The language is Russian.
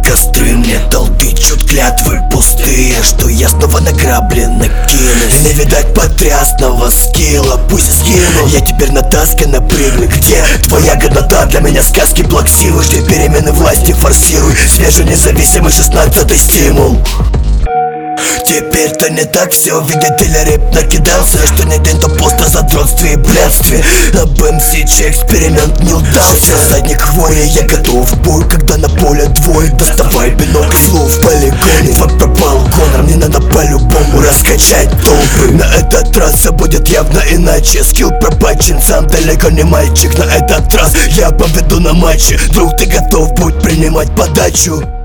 костры мне дал тычут клятвы пустые, что я снова награблен накинусь. Не видать потрясного скилла, пусть скину. Я теперь на таске напрыгну. Где твоя годнота? Для меня сказки плаксивы. Жди перемены власти, форсируй. Свежий независимый 16-й стимул. Теперь-то не так все, видите ли, рэп накидался. Что не день, то просто задротстве и блядстве. Об МС эксперимент не удался. Задник хвоя, я готов в бой, когда на поле двое. Доставай бинокль, слов в полигоне. Вот пропал Конор, мне надо по-любому раскачать толпы. На этот раз все будет явно иначе. Скилл пропачен, сам далеко не мальчик. На этот раз я поведу на матче. Друг, ты готов, будь принимать подачу.